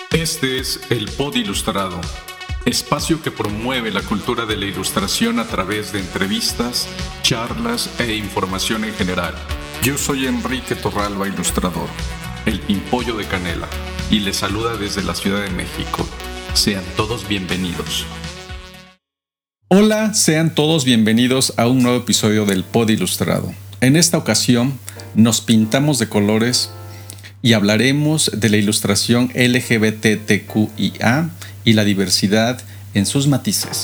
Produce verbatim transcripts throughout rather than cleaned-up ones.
Este es el Pod Ilustrado, espacio que promueve la cultura de la ilustración a través de entrevistas, charlas e información en general. Yo soy Enrique Torralba, ilustrador, el Pimpollo de Canela, y les saluda desde la Ciudad de México. Sean todos bienvenidos. Hola, sean todos bienvenidos a un nuevo episodio del Pod Ilustrado. En esta ocasión nos pintamos de colores y hablaremos de la ilustración L G B T T Q I A y la diversidad en sus matices.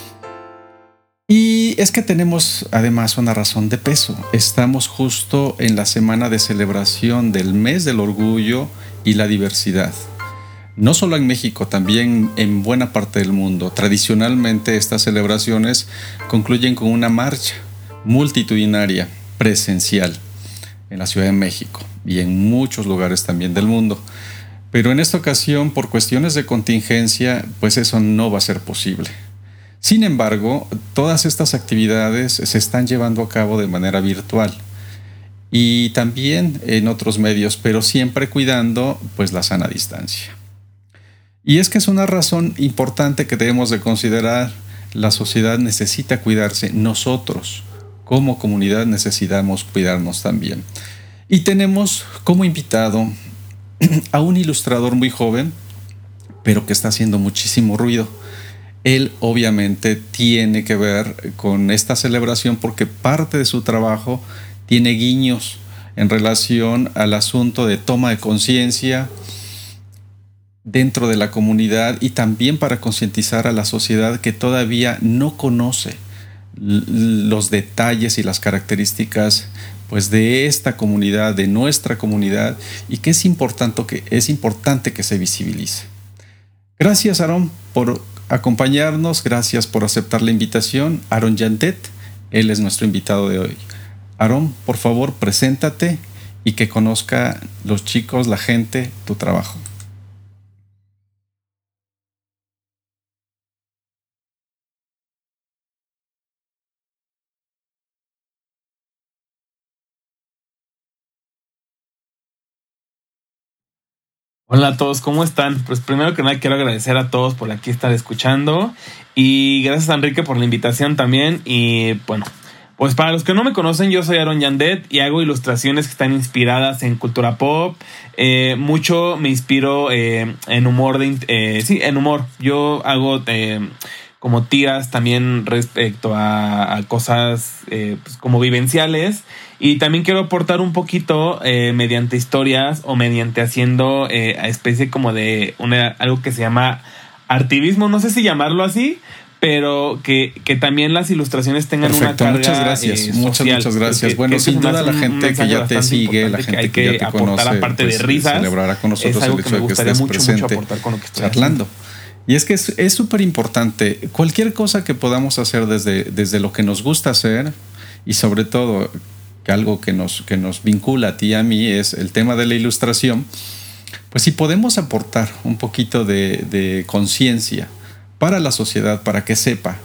Y es que tenemos además una razón de peso. Estamos justo en la semana de celebración del mes del orgullo y la diversidad. No solo en México, también en buena parte del mundo. Tradicionalmente estas celebraciones concluyen con una marcha multitudinaria, presencial, en la Ciudad de México y en muchos lugares también del mundo. Pero en esta ocasión, por cuestiones de contingencia, pues eso no va a ser posible. Sin embargo, todas estas actividades se están llevando a cabo de manera virtual y también en otros medios, pero siempre cuidando pues la sana distancia. Y es que es una razón importante que debemos de considerar. La sociedad necesita cuidarse, nosotros como comunidad necesitamos cuidarnos también. Y tenemos como invitado a un ilustrador muy joven, pero que está haciendo muchísimo ruido. Él obviamente tiene que ver con esta celebración porque parte de su trabajo tiene guiños en relación al asunto de toma de conciencia dentro de la comunidad y también para concientizar a la sociedad que todavía no conoce los detalles y las características pues de esta comunidad, de nuestra comunidad, y que es importante que, es importante que se visibilice. Gracias, Aaron, por acompañarnos, gracias por aceptar la invitación. Aaron Yandet, él es nuestro invitado de hoy. Aaron, por favor, preséntate y que conozca los chicos, la gente, tu trabajo. Hola a todos, ¿cómo están? Pues primero que nada quiero agradecer a todos por aquí estar escuchando y gracias a Enrique por la invitación también. Y bueno, pues para los que no me conocen, yo soy Aaron Yandet y hago ilustraciones que están inspiradas en cultura pop. Eh, mucho me inspiro eh, en humor, de, eh, sí, en humor. Yo hago eh, como tiras también respecto a, a cosas eh, pues como vivenciales. Y también quiero aportar un poquito eh, mediante historias o mediante haciendo eh, especie como de una, algo que se llama artivismo, no sé si llamarlo así, pero que, que también las ilustraciones tengan Perfecto, una carga muchas gracias, eh, muchas, social. muchas gracias. Que, bueno, que sin duda la gente que ya te sigue, la gente que, que, que ya te conoce, aparte pues, de risas, celebrará con nosotros es algo el que hecho me de que gustaría estés mucho, presente, mucho aportar con lo que estoy charlando. haciendo. Y es que es súper importante, cualquier cosa que podamos hacer desde, desde lo que nos gusta hacer y sobre todo que algo que nos, que nos vincula a ti y a mí es el tema de la ilustración, pues si podemos aportar un poquito de, de conciencia para la sociedad, para que sepa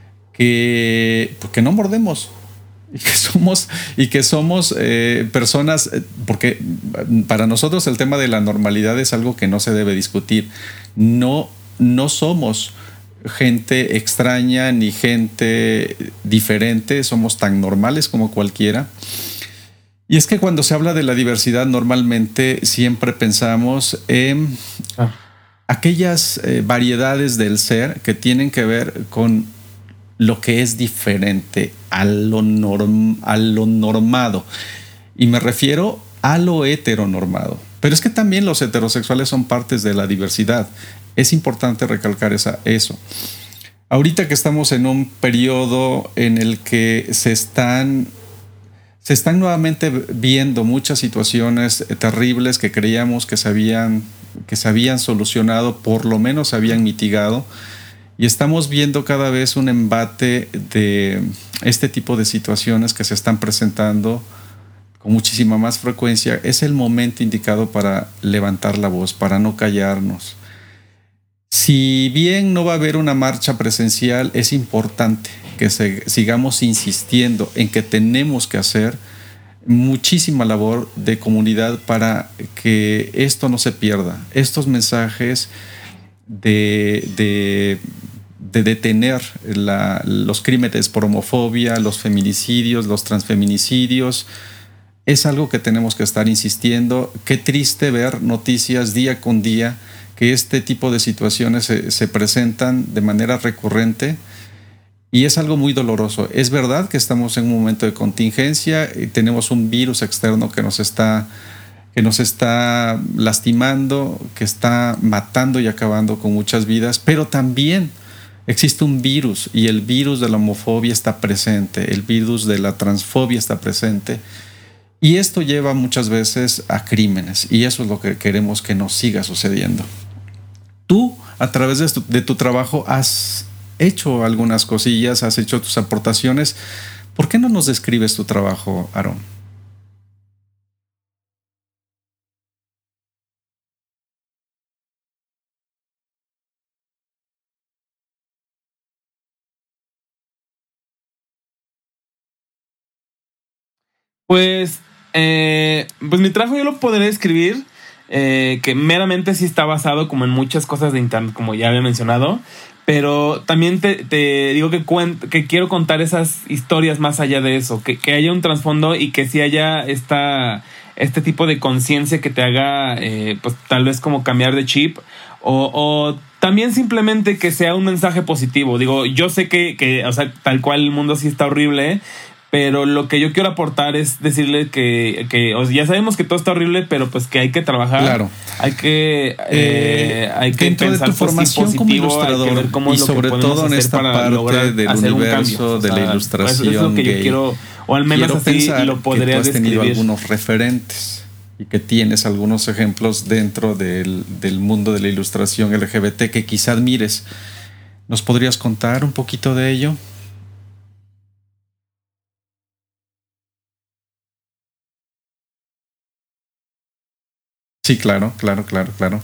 que, que no mordemos y que somos, y que somos eh, personas, porque para nosotros el tema de la normalidad es algo que no se debe discutir. No, no somos gente extraña ni gente diferente, somos tan normales como cualquiera. Y es que cuando se habla de la diversidad normalmente siempre pensamos en ah. aquellas eh, variedades del ser que tienen que ver con lo que es diferente a lo, norm, a lo normado. Y me refiero a lo heteronormado. Pero es que también los heterosexuales son partes de la diversidad. Es importante recalcar esa, eso. Ahorita que estamos en un periodo en el que se están, se están nuevamente viendo muchas situaciones terribles que creíamos que se habían, que se habían solucionado, por lo menos se habían mitigado, y estamos viendo cada vez un embate de este tipo de situaciones que se están presentando con muchísima más frecuencia. Es el momento indicado para levantar la voz, para no callarnos. Si bien no va a haber una marcha presencial, es importante que se, sigamos insistiendo en que tenemos que hacer muchísima labor de comunidad para que esto no se pierda. Estos mensajes de, de, de detener la, los crímenes por homofobia, los feminicidios, los transfeminicidios, es algo que tenemos que estar insistiendo. Qué triste ver noticias día con día que este tipo de situaciones se, se presentan de manera recurrente y es algo muy doloroso. Es verdad que estamos en un momento de contingencia y tenemos un virus externo que nos está, que nos está lastimando, que está matando y acabando con muchas vidas, pero también existe un virus y el virus de la homofobia está presente, el virus de la transfobia está presente. Y esto lleva muchas veces a crímenes y eso es lo que queremos que no siga sucediendo. Tú, a través de tu, de tu trabajo, has hecho algunas cosillas, has hecho tus aportaciones. ¿Por qué no nos describes tu trabajo, Aarón? Pues, eh, pues mi trabajo yo lo podría describir eh, que meramente sí está basado como en muchas cosas de internet, como ya había mencionado, pero también te, te digo que, cuent, que quiero contar esas historias más allá de eso, que, que haya un trasfondo y que sí haya esta, este tipo de conciencia que te haga, eh, pues tal vez como cambiar de chip o, o también simplemente que sea un mensaje positivo. Digo, yo sé que, que, o sea, tal cual el mundo sí está horrible, pero lo que yo quiero aportar es decirle que, que o sea, ya sabemos que todo está horrible, pero pues que hay que trabajar. Claro. Hay que, eh, eh, hay que dentro pensar de tu formación positivo, como ilustrador hay que ver cómo y es lo sobre que podemos todo en hacer esta para parte lograr del hacer un universo cambio. O sea, de la ilustración eso es lo que gay. yo quiero, o al menos Quiero así pensar lo podría que tú has describir. tenido algunos referentes y que tienes algunos ejemplos dentro del, del mundo de la ilustración L G B T que quizá admires. ¿Nos podrías contar un poquito de ello? Sí, claro, claro, claro, claro.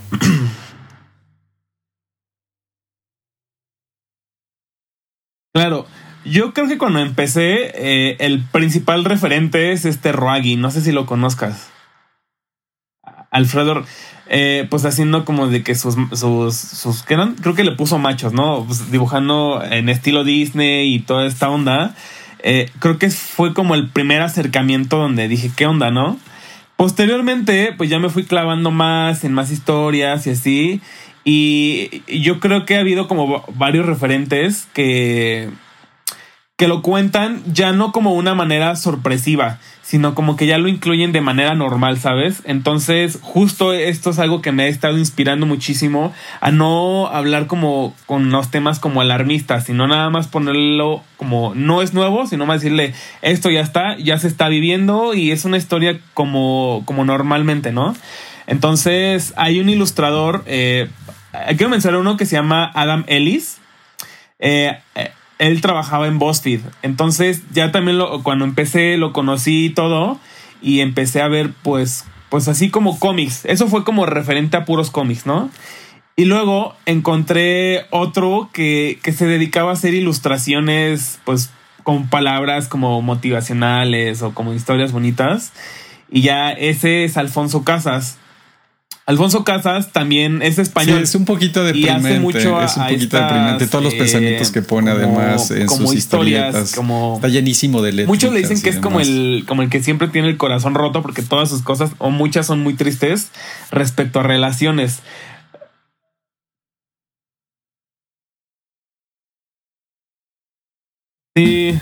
Claro, yo creo que cuando empecé, eh, el principal referente es este Roagi, no sé si lo conozcas. Alfredo, eh, pues haciendo como de que sus, sus, sus, ¿qué eran? Creo que le puso machos, ¿no? Pues dibujando en estilo Disney y toda esta onda. Eh, creo que fue como el primer acercamiento donde dije, ¿qué onda, no? Posteriormente, pues ya me fui clavando más en más historias y así. Y yo creo que ha habido como varios referentes que que lo cuentan ya no como una manera sorpresiva, sino como que ya lo incluyen de manera normal, ¿sabes? Entonces, justo esto es algo que me ha estado inspirando muchísimo a no hablar como con los temas como alarmistas, sino nada más ponerlo como no es nuevo, sino más decirle esto ya está, ya se está viviendo y es una historia como, como normalmente, ¿no? Entonces, hay un ilustrador, eh, quiero mencionar uno que se llama Adam Ellis. Eh, eh, él trabajaba en BuzzFeed. Entonces ya también lo, cuando empecé lo conocí y todo y empecé a ver pues, pues así como cómics. Eso fue como referente a puros cómics, ¿no? Y luego encontré otro que, que se dedicaba a hacer ilustraciones pues con palabras como motivacionales o como historias bonitas. Y ya ese es Alfonso Casas. Alfonso Casas también es español. Sí, es un poquito deprimente. Y hace mucho es un poquito estas, deprimente. Todos los eh, pensamientos que pone como, además en como sus historias, historietas. como está llenísimo de letras. Muchos le dicen que es como el, como el que siempre tiene el corazón roto porque todas sus cosas o muchas son muy tristes respecto a relaciones. Sí.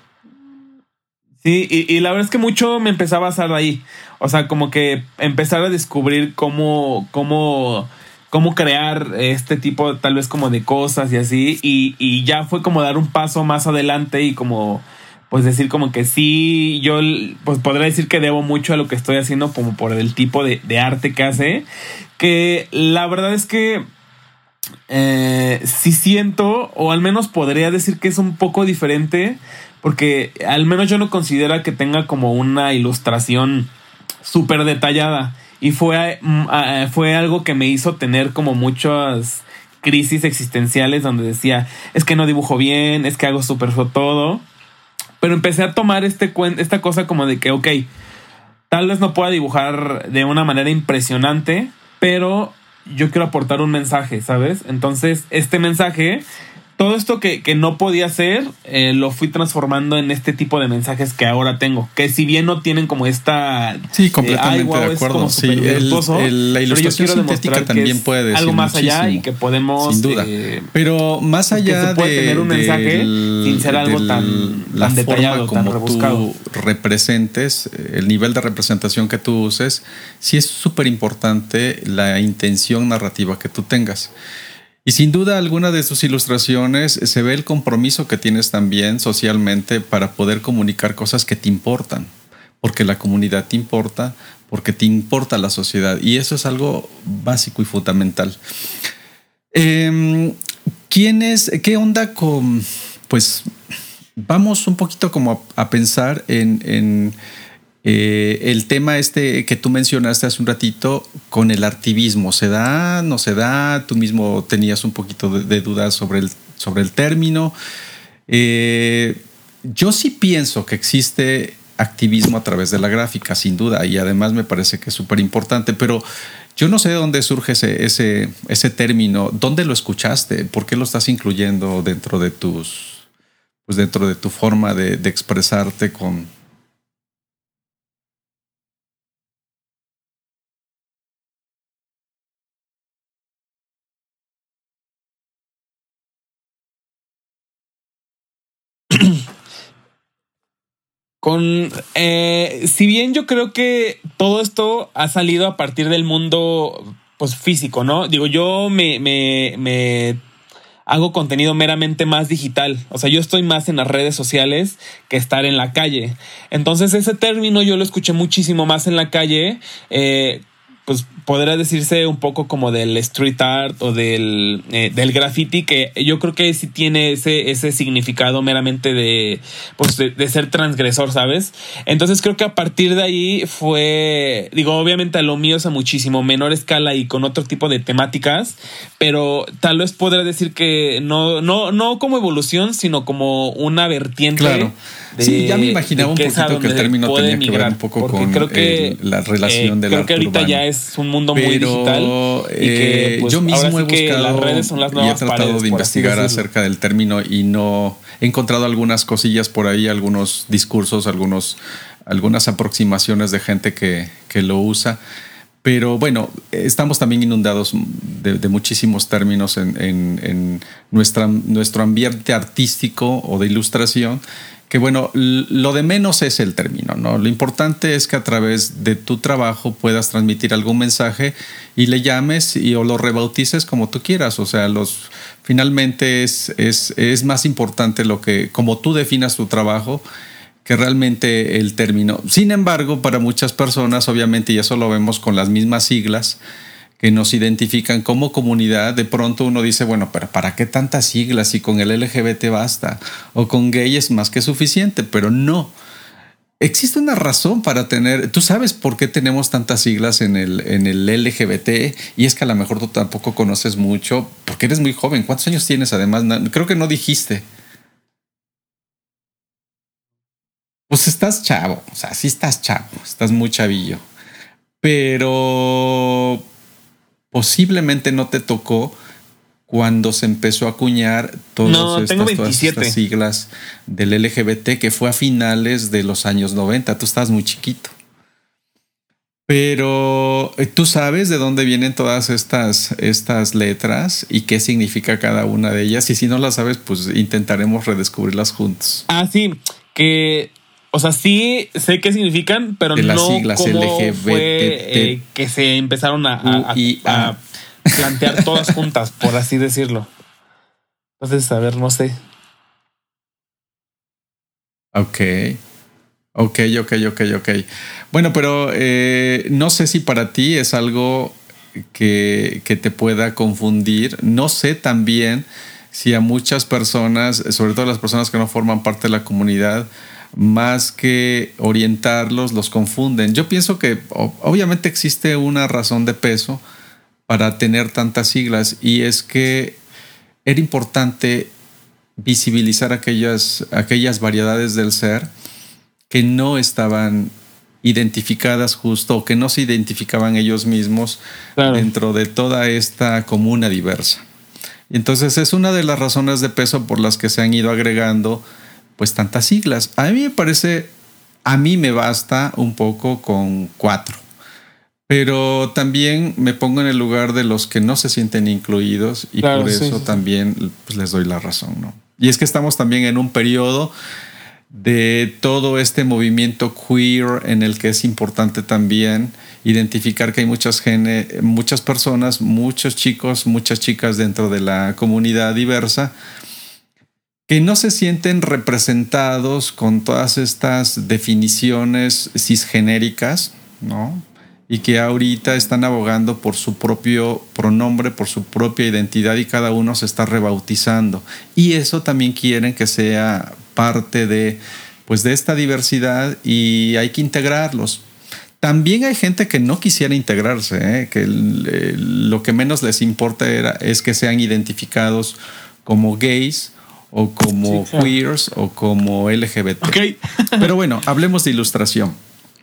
Sí, y, y la verdad es que mucho me empezaba a basar ahí. O sea, como que empezar a descubrir cómo, cómo, cómo crear este tipo tal vez como de cosas y así. Y, y ya fue como dar un paso más adelante y como pues decir como que sí, yo pues podría decir que debo mucho a lo que estoy haciendo como por el tipo de, de arte que hace. Que la verdad es que eh, sí siento, o al menos podría decir que es un poco diferente, porque al menos yo no considero que tenga como una ilustración súper detallada. Y fue, uh, fue algo que me hizo tener como muchas crisis existenciales donde decía, es que no dibujo bien, es que hago súper todo. Pero empecé a tomar este esta cosa como de que, ok, tal vez no pueda dibujar de una manera impresionante, pero yo quiero aportar un mensaje, ¿sabes? Entonces, este mensaje, todo esto que, que no podía hacer, eh, lo fui transformando en este tipo de mensajes que ahora tengo. Que si bien no tienen como esta... Sí, completamente eh, wow, de acuerdo. Sí, el, el, la ilustración sintética también puede decir algo más muchísimo, allá y que podemos... Sin duda. Eh, Pero más allá que se puede de... tener un mensaje del, sin ser algo del, tan, la tan detallado, forma como tan rebuscado. Tú representes, el nivel de representación que tú uses, sí es súper importante la intención narrativa que tú tengas. Y sin duda alguna de tus ilustraciones se ve el compromiso que tienes también socialmente para poder comunicar cosas que te importan, porque la comunidad te importa, porque te importa la sociedad, y eso es algo básico y fundamental. Eh, ¿quién es, qué onda con, pues, vamos un poquito como a, a pensar en... en Eh, el tema este que tú mencionaste hace un ratito con el artivismo, ¿se da? ¿No se da? Tú mismo tenías un poquito de, de dudas sobre el, sobre el término. Eh, yo sí pienso que existe activismo a través de la gráfica, sin duda, y además me parece que es súper importante, pero yo no sé de dónde surge ese, ese, ese término. ¿Dónde lo escuchaste? ¿Por qué lo estás incluyendo dentro de tus, pues dentro de tu forma de, de expresarte con... Con, eh, si bien yo creo que todo esto ha salido a partir del mundo, pues, físico, ¿no? Digo, yo me, me, me hago contenido meramente más digital. O sea, yo estoy más en las redes sociales que estar en la calle. Entonces, ese término yo lo escuché muchísimo más en la calle. Eh, pues podría decirse un poco como del street art o del, eh, del graffiti, que yo creo que sí tiene ese, ese significado meramente de, pues de, de ser transgresor, ¿sabes? Entonces creo que a partir de ahí fue, digo, obviamente a lo mío es a muchísimo menor escala y con otro tipo de temáticas, pero tal vez podría decir que no, no, no como evolución, sino como una vertiente. Claro. De, sí, ya me imaginaba un poquito que el término tenía que ver un poco con creo que, el, la relación eh, del creo arte que ahorita urbano. Ya es un mundo Pero, muy digital y que pues, yo mismo he sí buscado las redes son las y he nuevas tratado paredes, de investigar acerca del término y no he encontrado algunas cosillas por ahí, algunos discursos, algunos, algunas aproximaciones de gente que, que lo usa. Pero bueno, estamos también inundados de, de muchísimos términos en, en, en nuestra, nuestro ambiente artístico o de ilustración, que bueno, lo de menos es el término, ¿no? Lo importante es que a través de tu trabajo puedas transmitir algún mensaje y le llames y o lo rebautices como tú quieras. O sea, los, finalmente es, es, es más importante lo que, como tú definas tu trabajo, que realmente el término. Sin embargo, para muchas personas, obviamente, y eso lo vemos con las mismas siglas que nos identifican como comunidad, de pronto uno dice, bueno, pero ¿para qué tantas siglas si con el L G B T basta? O con gay es más que suficiente, pero no. Existe una razón para tener, tú sabes por qué tenemos tantas siglas en el, en el L G B T, y es que a lo mejor tú tampoco conoces mucho, porque eres muy joven. ¿Cuántos años tienes además? Creo que no dijiste. Pues estás chavo, o sea, sí estás chavo, estás muy chavillo, pero posiblemente no te tocó cuando se empezó a acuñar todas, no, estas, todas estas siglas del L G B T, que fue a finales de los años noventa. Tú estabas muy chiquito. Pero tú sabes de dónde vienen todas estas, estas letras y qué significa cada una de ellas. Y si no las sabes, pues intentaremos redescubrirlas juntos. Ah, sí, que... O sea, sí sé qué significan, pero de las no siglas cómo L G B T, fue eh, que se empezaron a, a, a, a plantear todas juntas, por así decirlo. Entonces, a ver, no sé. Ok. Ok, ok, ok, ok. Bueno, pero eh, no sé si para ti es algo que, que te pueda confundir. No sé también si a muchas personas, sobre todo las personas que no forman parte de la comunidad, más que orientarlos, los confunden. Yo pienso que obviamente existe una razón de peso para tener tantas siglas, y es que era importante visibilizar aquellas, aquellas variedades del ser que no estaban identificadas justo, o que no se identificaban ellos mismos claro. dentro de toda esta comuna diversa. Y entonces es una de las razones de peso por las que se han ido agregando pues tantas siglas. A mí me parece, a mí me basta un poco con cuatro. Pero también me pongo en el lugar de los que no se sienten incluidos y claro, por eso sí, sí. también pues, les doy la razón, ¿no? Y es que estamos también en un periodo de todo este movimiento queer en el que es importante también identificar que hay muchas, gene, muchas personas, muchos chicos, muchas chicas dentro de la comunidad diversa que no se sienten representados con todas estas definiciones cisgenéricas, ¿no? Y que ahorita están abogando por su propio pronombre, por su propia identidad y cada uno se está rebautizando. Y eso también quieren que sea parte de, pues, de esta diversidad y hay que integrarlos. También hay gente que no quisiera integrarse, ¿eh? que el, el, lo que menos les importa era, es que sean identificados como gays o como sí, claro. queers o como L G B T. Okay. Pero bueno, hablemos de ilustración.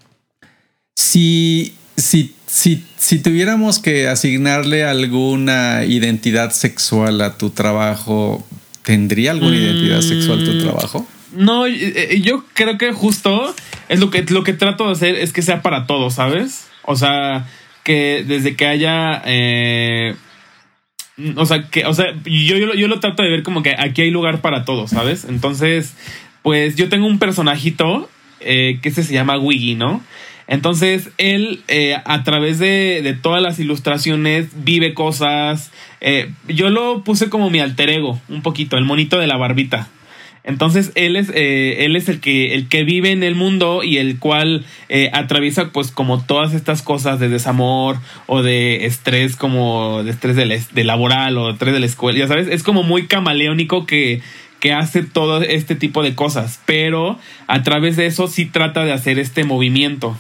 Si... Si, si, si tuviéramos que asignarle alguna identidad sexual a tu trabajo, ¿tendría alguna mm, identidad sexual tu trabajo? No, yo creo que justo es lo que, lo que trato de hacer es que sea para todos, ¿sabes? O sea, que desde que haya... Eh, o sea, que, o sea yo, yo, yo lo trato de ver como que aquí hay lugar para todos, ¿sabes? Entonces, pues yo tengo un personajito eh, que ese se llama Wiggy, ¿no? Entonces, él, eh, a través de, de todas las ilustraciones, vive cosas. Eh, yo lo puse como mi alter ego, un poquito, el monito de la barbita. Entonces, él es, eh, él es el que, el que vive en el mundo y el cual eh, atraviesa, pues, como todas estas cosas de desamor o de estrés, como de estrés de, la, de laboral o de estrés de la escuela. Ya sabes, es como muy camaleónico que... que hace todo este tipo de cosas. Pero a través de eso sí trata de hacer este movimiento.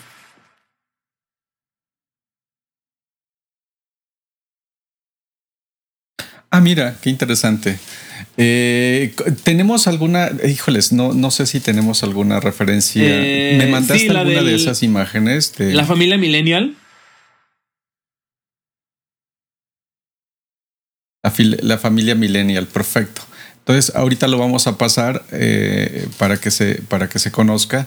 Ah, mira, qué interesante. Eh, ¿Tenemos alguna, híjoles, no, no sé si tenemos alguna referencia? Eh, ¿Me mandaste sí, alguna del, de esas imágenes? De... La familia Millennial. La, fil- la familia Millennial, perfecto. Entonces, ahorita lo vamos a pasar eh, para, que se, para que se conozca.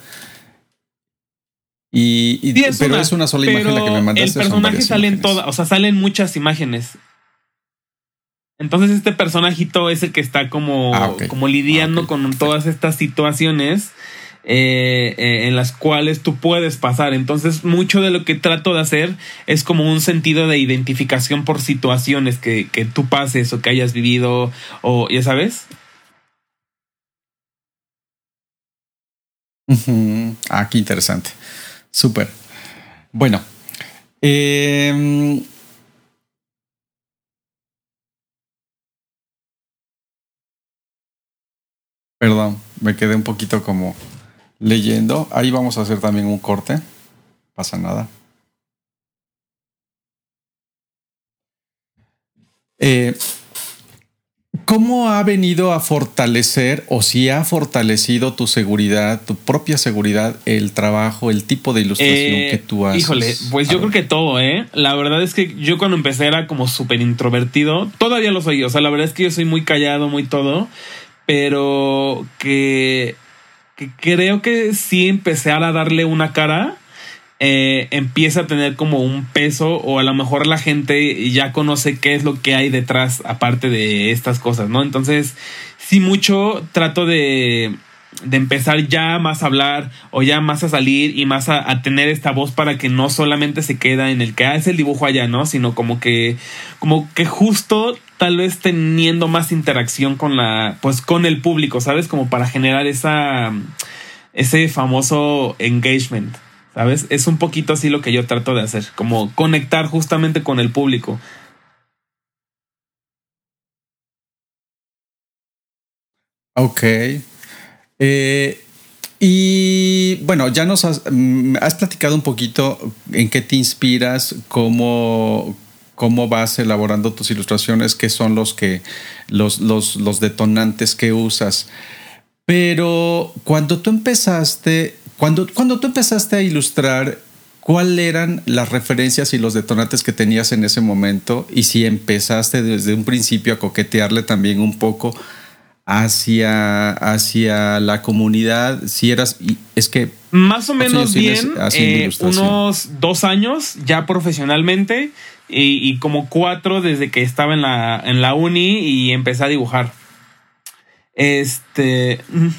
Y, y sí, es pero una, es una sola imagen la que me mandaste. El personaje sale en todas, o sea, salen muchas imágenes. Entonces este personajito es el que está como, ah, okay. como lidiando ah, okay. con todas estas situaciones eh, eh, en las cuales tú puedes pasar. Entonces mucho de lo que trato de hacer es como un sentido de identificación por situaciones que, que tú pases o que hayas vivido o ya sabes. Uh-huh. Ah, qué interesante. Súper. Bueno. Eh... Perdón, me quedé un poquito como leyendo. Ahí vamos a hacer también un corte. Pasa nada. Eh, ¿Cómo ha venido a fortalecer o si ha fortalecido tu seguridad, tu propia seguridad, el trabajo, el tipo de ilustración eh, que tú haces? Híjole, pues yo creo que todo, ¿eh? La verdad es que yo cuando empecé era como súper introvertido. Todavía lo soy. O sea, la verdad es que yo soy muy callado, muy todo. Pero que, que creo que sí empecé a darle una cara, eh, empieza a tener como un peso o a lo mejor la gente ya conoce qué es lo que hay detrás aparte de estas cosas, ¿no? Entonces sí mucho trato de, de empezar ya más a hablar o ya más a salir y más a, a tener esta voz para que no solamente se queda en el que ah, es el dibujo allá, ¿no? Sino como que, como que justo tal vez teniendo más interacción con la, pues con el público, ¿sabes? Como para generar esa, ese famoso engagement, ¿sabes? Es un poquito así lo que yo trato de hacer, como conectar justamente con el público. Ok. Eh, y bueno, ya nos has, has platicado un poquito en qué te inspiras, cómo... cómo vas elaborando tus ilustraciones, qué son los que los, los, los detonantes que usas. Pero cuando tú empezaste, cuando, cuando tú empezaste a ilustrar, ¿cuáles eran las referencias y los detonantes que tenías en ese momento? Y si empezaste desde un principio a coquetearle también un poco hacia, hacia la comunidad, si eras, es que... Más o menos bien, eh, unos dos años ya profesionalmente y, y como cuatro desde que estaba en la, en la uni y empecé a dibujar. Este...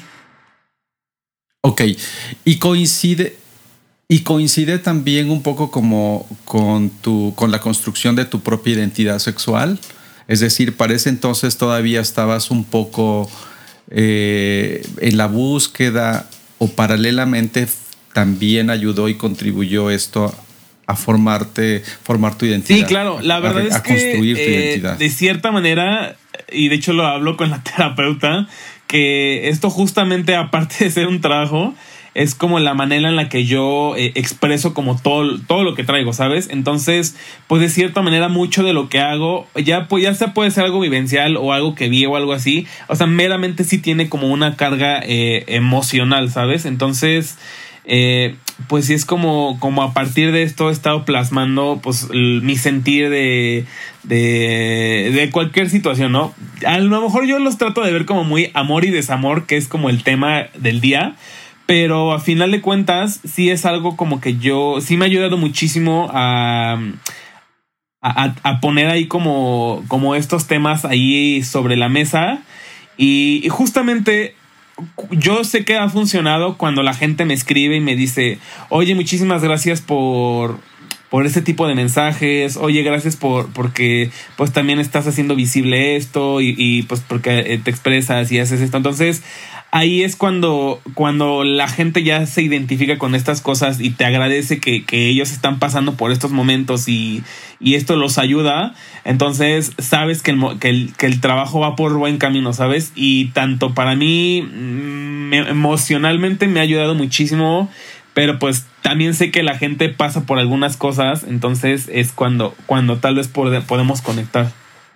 Ok, y coincide... Y coincide también un poco como con, tu, con la construcción de tu propia identidad sexual. Es decir, para ese entonces todavía estabas un poco eh, en la búsqueda, o paralelamente también ayudó y contribuyó esto a formarte, formar tu identidad. Sí, claro. La verdad a, es a que construir tu eh, identidad. De cierta manera, y de hecho lo hablo con la terapeuta, que esto justamente, aparte de ser un trabajo, es como la manera en la que yo eh, expreso como todo, todo lo que traigo, ¿sabes? Entonces, pues de cierta manera mucho de lo que hago, ya, pues, ya sea puede ser algo vivencial o algo que vi o algo así. O sea, meramente sí tiene como una carga eh, emocional, ¿sabes? Entonces, eh, pues sí es como, como a partir de esto he estado plasmando pues el, mi sentir de, de, de cualquier situación, ¿no? A lo mejor yo los trato de ver como muy amor y desamor, que es como el tema del día. Pero a final de cuentas, sí es algo como que yo, sí me ha ayudado muchísimo a, a, a poner ahí como, como estos temas ahí sobre la mesa. Y, y justamente yo sé que ha funcionado cuando la gente me escribe y me dice, oye, muchísimas gracias por, por este tipo de mensajes. Oye, gracias por, porque pues también estás haciendo visible esto y, y pues porque te expresas y haces esto. Entonces, ahí es cuando, cuando la gente ya se identifica con estas cosas y te agradece que, que ellos están pasando por estos momentos y, y esto los ayuda. Entonces sabes que el, que, el, que el trabajo va por buen camino, ¿sabes? Y tanto para mí me, emocionalmente me ha ayudado muchísimo, pero pues también sé que la gente pasa por algunas cosas. Entonces es cuando, cuando tal vez podemos conectar.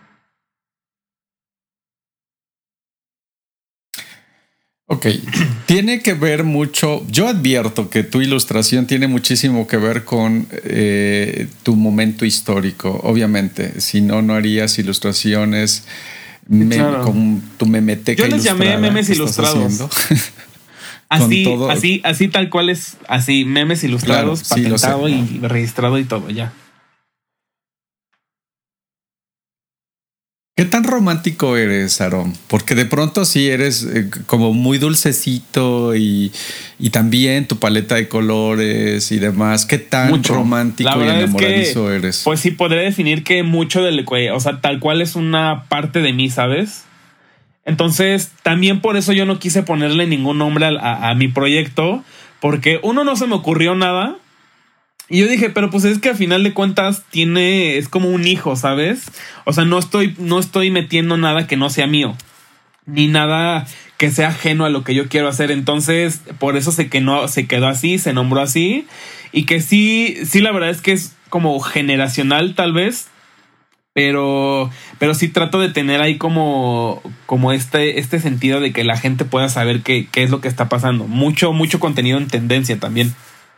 Ok, tiene que ver mucho, yo advierto que tu ilustración tiene muchísimo que ver con eh, tu momento histórico, obviamente, si no, no harías ilustraciones me, claro. con tu memeteca. Yo les llamé memes ilustrados. así, todo... así, así tal cual es, así, memes ilustrados, claro, patentado sí, y registrado y todo, ya. ¿Qué tan romántico eres, Aarón? Porque de pronto sí eres eh, como muy dulcecito y, y también tu paleta de colores y demás. ¿Qué tan mucho. romántico y enamoradizo es que, eres? Pues sí, podría definir que mucho del... O sea, tal cual es una parte de mí, ¿sabes? Entonces, también por eso yo no quise ponerle ningún nombre a, a, a mi proyecto, porque uno, no se me ocurrió nada. Y yo dije, pero pues es que al final de cuentas tiene, es como un hijo, ¿sabes? O sea, no estoy, no estoy metiendo nada que no sea mío, ni nada que sea ajeno a lo que yo quiero hacer. Entonces, por eso se quedó, se quedó así, se nombró así. Y que sí, sí, la verdad es que es como generacional tal vez, pero, pero sí trato de tener ahí como, como este, este sentido de que la gente pueda saber qué, qué es lo que está pasando. Mucho, mucho contenido en tendencia también.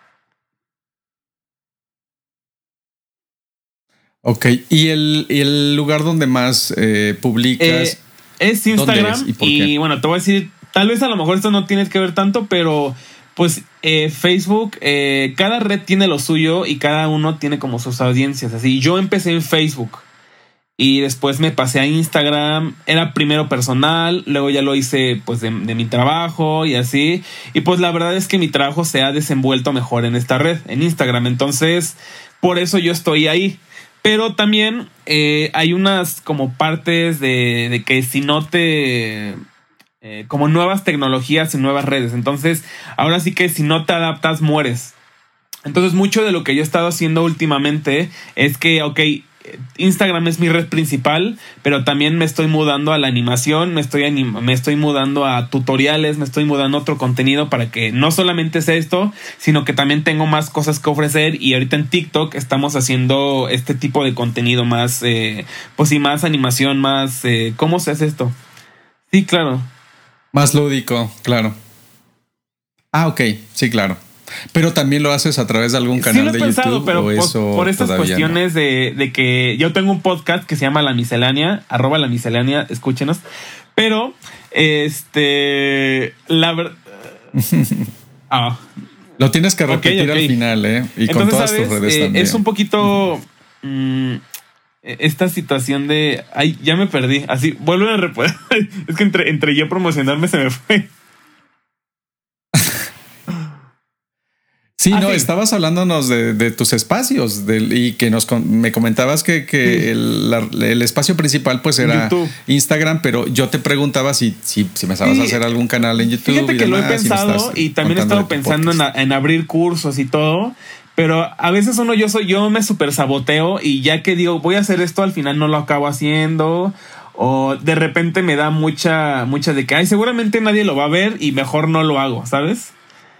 Ok, ¿y el, y el lugar donde más eh, publicas? Eh, es Instagram. ¿Y, y bueno, te voy a decir, tal vez a lo mejor esto no tiene que ver tanto, pero pues eh, Facebook, eh, cada red tiene lo suyo y cada uno tiene como sus audiencias. Así, yo empecé en Facebook y después me pasé a Instagram. Era primero personal, luego ya lo hice pues de, de mi trabajo y así. Y pues la verdad es que mi trabajo se ha desenvuelto mejor en esta red, en Instagram. Entonces, por eso yo estoy ahí. Pero también eh, hay unas como partes de, de que si no te... Eh, como nuevas tecnologías y nuevas redes. Entonces, ahora sí que si no te adaptas, mueres. Entonces, mucho de lo que yo he estado haciendo últimamente es que, ok, Instagram es mi red principal, pero también me estoy mudando a la animación, me estoy, anim- me estoy mudando a tutoriales, me estoy mudando a otro contenido para que no solamente sea esto, sino que también tengo más cosas que ofrecer. Y ahorita en TikTok estamos haciendo este tipo de contenido más, eh, pues sí, más animación, más... Eh, ¿cómo se hace esto? Sí, claro. Más lúdico, claro. Ah, ok, sí, claro. Pero también lo haces a través de algún canal sí lo he de pensado, YouTube. Pero o por, eso por estas cuestiones no? de, de que yo tengo un podcast que se llama La Miscelánea, arroba La Miscelánea, escúchenos. Pero, este, la verdad... ah. Lo tienes que repetir okay, okay. al final, ¿eh? Y Entonces, con todas ¿sabes? tus redes eh, también. Es un poquito... Mmm, esta situación de... Ay, ya me perdí. Así, vuelven a reponer. Es que entre, entre yo promocionarme se me fue. Sí, ah, no, sí. estabas hablándonos de, de tus espacios de, y que nos me comentabas que, que sí. el, la, el espacio principal pues era YouTube. Instagram, pero yo te preguntaba si, si, si me sabes sí. hacer algún canal en YouTube. Fíjate y que demás, lo he pensado y, y también he estado pensando en, en abrir cursos y todo, pero a veces uno yo soy yo me super saboteo y ya que digo voy a hacer esto al final no lo acabo haciendo. O de repente me da mucha, mucha de que ay, seguramente nadie lo va a ver y mejor no lo hago, ¿sabes?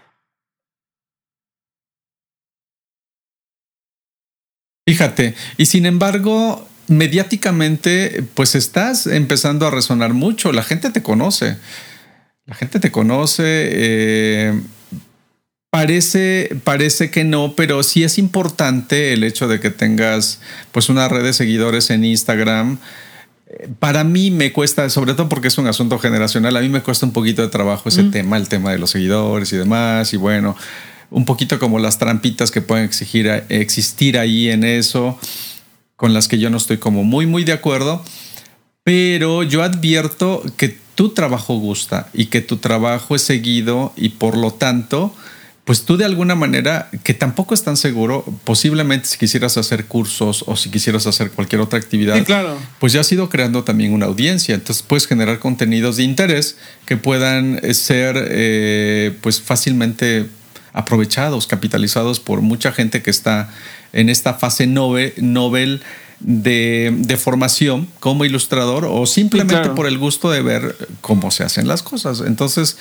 Fíjate, y sin embargo, mediáticamente, pues estás empezando a resonar mucho. La gente te conoce. La gente te conoce. Eh, parece, parece que no, pero sí es importante el hecho de que tengas pues una red de seguidores en Instagram. Para mí me cuesta, sobre todo porque es un asunto generacional, a mí me cuesta un poquito de trabajo ese mm. tema, el tema de los seguidores y demás. Y bueno, un poquito como las trampitas que pueden exigir, existir ahí en eso, con las que yo no estoy como muy, muy de acuerdo. Pero yo advierto que tu trabajo gusta y que tu trabajo es seguido y por lo tanto, pues tú de alguna manera, que tampoco es tan seguro, posiblemente si quisieras hacer cursos o si quisieras hacer cualquier otra actividad, sí, claro. pues ya has ido creando también una audiencia. Entonces puedes generar contenidos de interés que puedan ser eh, pues fácilmente aprovechados, capitalizados por mucha gente que está en esta fase novel, novel de, de formación como ilustrador o simplemente sí, claro. por el gusto de ver cómo se hacen las cosas. Entonces,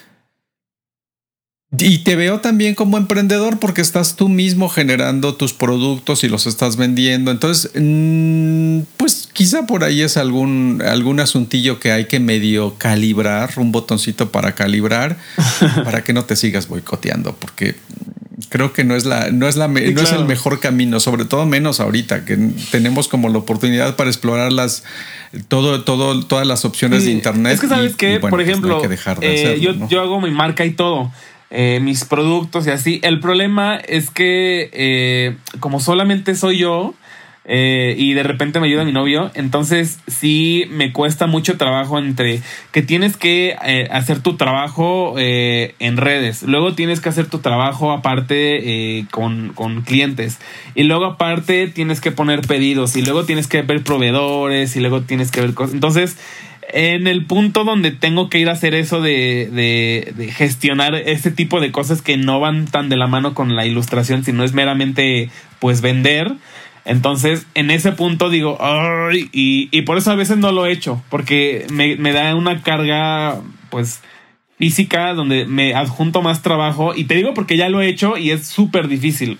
y te veo también como emprendedor porque estás tú mismo generando tus productos y los estás vendiendo. Entonces, pues quizá por ahí es algún, algún asuntillo que hay que medio calibrar, un botoncito para calibrar, para que no te sigas boicoteando, porque creo que no es la, no es la, sí, no claro. es el mejor camino, sobre todo menos ahorita que tenemos como la oportunidad para explorar las todo, todo, todas las opciones sí. de internet. Es que sabes que, bueno, por ejemplo, pues no hay que dejar de eh, hacerlo, yo, ¿no? yo hago mi marca y todo. Eh, mis productos y así. El problema es que eh, como solamente soy yo eh, y de repente me ayuda mi novio, entonces sí me cuesta mucho trabajo entre que tienes que eh, hacer tu trabajo eh, en redes, luego tienes que hacer tu trabajo aparte eh, con, con clientes y luego aparte tienes que poner pedidos y luego tienes que ver proveedores y luego tienes que ver cosas. Entonces en el punto donde tengo que ir a hacer eso de, de, de gestionar este tipo de cosas que no van tan de la mano con la ilustración, sino es meramente pues vender. Entonces en ese punto digo, ay, y, y por eso a veces no lo he hecho, porque me, me da una carga pues física donde me adjunto más trabajo. Y te digo porque ya lo he hecho y es súper difícil.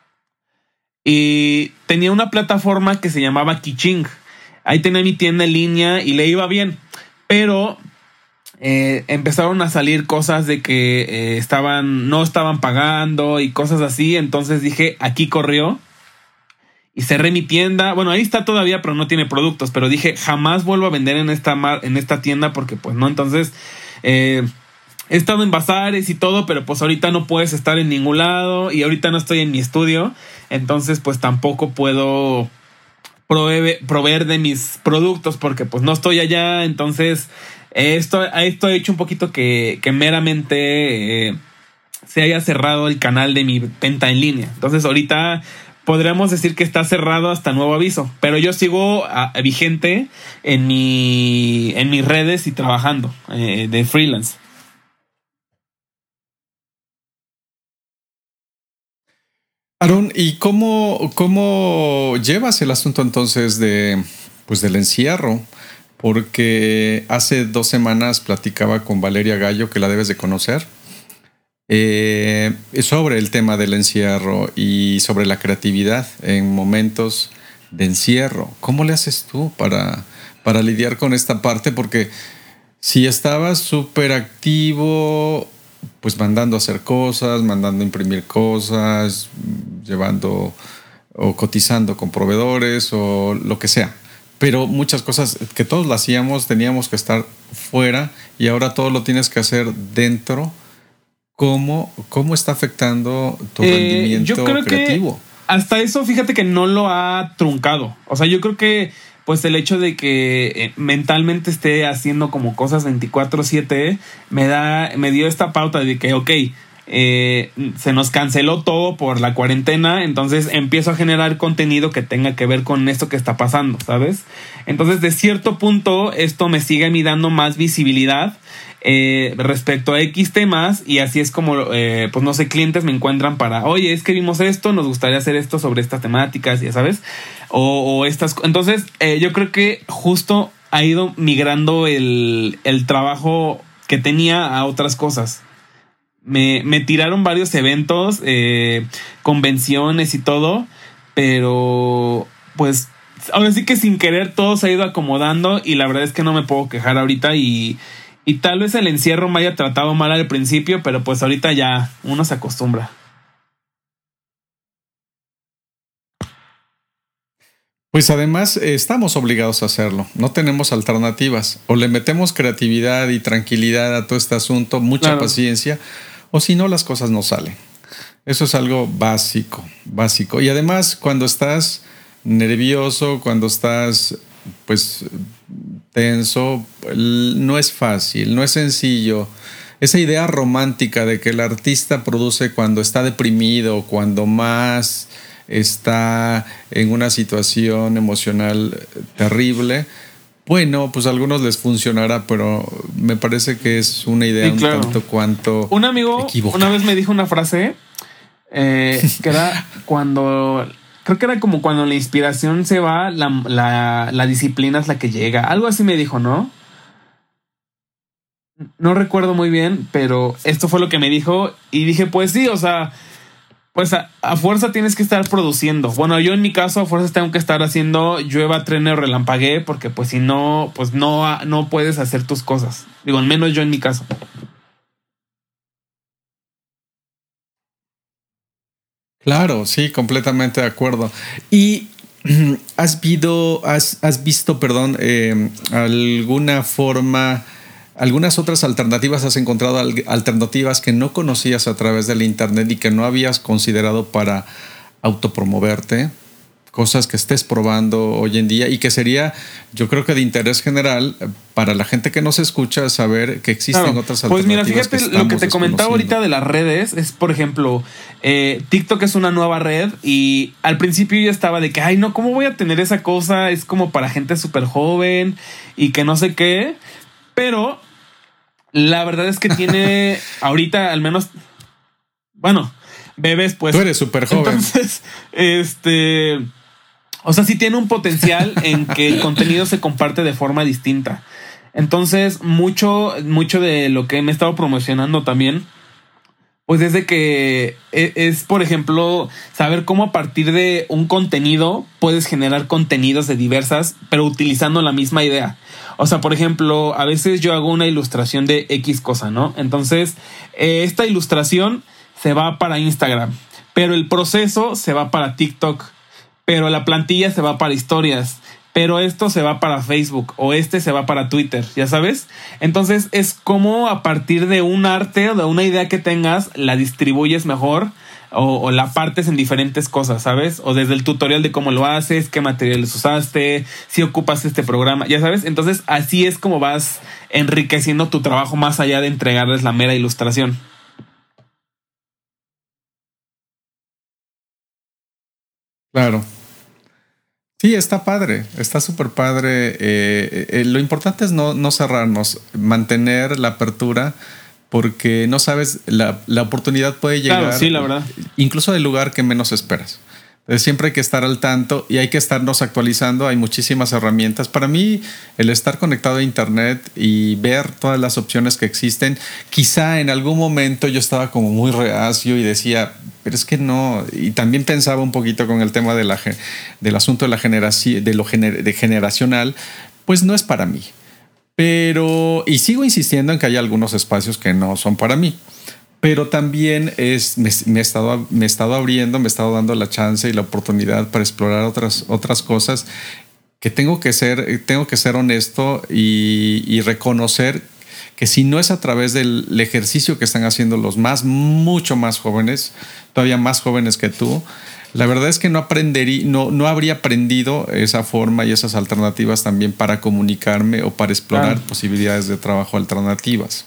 Y tenía una plataforma que se llamaba Kiching. Ahí tenía mi tienda en línea y le iba bien, pero eh, empezaron a salir cosas de que eh, estaban, no estaban pagando y cosas así. Entonces dije, aquí corrió y cerré mi tienda. Bueno, ahí está todavía, pero no tiene productos. Pero dije, jamás vuelvo a vender en esta, mar, en esta tienda porque pues no. Entonces eh, he estado en bazares y todo, pero pues ahorita no puedes estar en ningún lado y ahorita no estoy en mi estudio. Entonces pues tampoco puedo Proveer, proveer de mis productos porque pues no estoy allá. Entonces esto, esto ha hecho un poquito que, que meramente eh, se haya cerrado el canal de mi venta en línea. Entonces ahorita podríamos decir que está cerrado hasta nuevo aviso, pero yo sigo a, a, vigente en mi en mis redes y trabajando eh, de freelance. Aaron, ¿y cómo, cómo llevas el asunto entonces de, pues del encierro? Porque hace dos semanas platicaba con Valeria Gallo, que la debes de conocer, eh, sobre el tema del encierro y sobre la creatividad en momentos de encierro. ¿Cómo le haces tú para, para lidiar con esta parte? Porque si estabas súper activo pues mandando a hacer cosas, mandando a imprimir cosas, llevando o cotizando con proveedores o lo que sea. Pero muchas cosas que todos las hacíamos teníamos que estar fuera y ahora todo lo tienes que hacer dentro. ¿Cómo, cómo está afectando tu eh, rendimiento yo creo creativo? Que hasta eso, fíjate que no lo ha truncado. O sea, yo creo que pues el hecho de que eh, mentalmente esté haciendo como cosas veinticuatro siete me da, me dio esta pauta de que, ok, eh, se nos canceló todo por la cuarentena, entonces empiezo a generar contenido que tenga que ver con esto que está pasando, ¿sabes? Entonces, de cierto punto, esto me sigue a mí dando más visibilidad eh, respecto a X temas, y así es como, eh, pues no sé, clientes me encuentran para, oye, es que vimos esto, nos gustaría hacer esto sobre estas temáticas, ya sabes, o, o estas. Entonces, eh, yo creo que justo ha ido migrando el, el trabajo que tenía a otras cosas. Me, me tiraron varios eventos, eh, convenciones y todo, pero pues ahora sí que sin querer todo se ha ido acomodando y la verdad es que no me puedo quejar ahorita y, y tal vez el encierro me haya tratado mal al principio, pero pues ahorita ya uno se acostumbra. Pues además estamos obligados a hacerlo, no tenemos alternativas, o le metemos creatividad y tranquilidad a todo este asunto, mucha claro. paciencia, o si no las cosas no salen. Eso es algo básico, básico. Y además cuando estás nervioso, cuando estás pues tenso, no es fácil, no es sencillo. Esa idea romántica de que el artista produce cuando está deprimido, cuando más está en una situación emocional terrible, bueno, pues a algunos les funcionará, pero me parece que es una idea sí, claro. un tanto cuanto un amigo equivocada. Una vez me dijo una frase eh, que era cuando creo que era como cuando la inspiración se va, la, la, la disciplina es la que llega, algo así me dijo, ¿no? No recuerdo muy bien, pero esto fue lo que me dijo y dije, pues sí, o sea, pues a, a fuerza tienes que estar produciendo. Bueno, yo en mi caso a fuerza tengo que estar haciendo llueva, truene o relampaguee, porque pues si no, pues no, no puedes hacer tus cosas. Digo, al menos yo en mi caso. Claro, sí, completamente de acuerdo. Y has visto, has, has visto, perdón, eh, alguna forma, algunas otras alternativas, has encontrado alternativas que no conocías a través del internet y que no habías considerado para autopromoverte, cosas que estés probando hoy en día y que sería, yo creo que de interés general para la gente que nos escucha saber que existen claro. otras alternativas. Pues mira, fíjate que lo que te comentaba ahorita de las redes es, por ejemplo, eh, TikTok es una nueva red y al principio yo estaba de que, ay no, ¿cómo voy a tener esa cosa? Es como para gente súper joven y que no sé qué. Pero la verdad es que tiene ahorita al menos, bueno, bebés pues. Tú eres súper joven. Entonces, este, o sea, sí tiene un potencial en que el contenido se comparte de forma distinta. Entonces, mucho, mucho de lo que me he estado promocionando también, pues es de que es, es, por ejemplo, saber cómo a partir de un contenido puedes generar contenidos de diversas, pero utilizando la misma idea. O sea, por ejemplo, a veces yo hago una ilustración de X cosa, ¿no? Entonces, eh, esta ilustración se va para Instagram, pero el proceso se va para TikTok, pero la plantilla se va para historias, pero esto se va para Facebook o este se va para Twitter, ¿ya sabes? Entonces es como a partir de un arte o de una idea que tengas, la distribuyes mejor o, o la partes en diferentes cosas, ¿sabes? O desde el tutorial de cómo lo haces, qué materiales usaste, si ocupas este programa, ¿ya sabes? Entonces así es como vas enriqueciendo tu trabajo más allá de entregarles la mera ilustración. Claro. Sí, está padre, está súper padre. Eh, eh, lo importante es no, no cerrarnos, mantener la apertura, porque no sabes, la, la oportunidad puede llegar, claro, sí, la verdad, incluso del lugar que menos esperas. Entonces, siempre hay que estar al tanto y hay que estarnos actualizando. Hay muchísimas herramientas. Para mí, el estar conectado a internet y ver todas las opciones que existen, quizá en algún momento yo estaba como muy reacio y decía, pero es que no. Y también pensaba un poquito con el tema de la, del asunto de la generación, de lo gener, de generacional, pues no es para mí. Pero, y sigo insistiendo en que hay algunos espacios que no son para mí. pero también es, me, me, he estado, me he estado abriendo, me he estado dando la chance y la oportunidad para explorar otras, otras cosas que tengo que ser, tengo que ser honesto y, y reconocer que si no es a través del ejercicio que están haciendo los más, mucho más jóvenes, todavía más jóvenes que tú, la verdad es que no aprendería, no, no habría aprendido esa forma y esas alternativas también para comunicarme o para explorar claro. posibilidades de trabajo alternativas.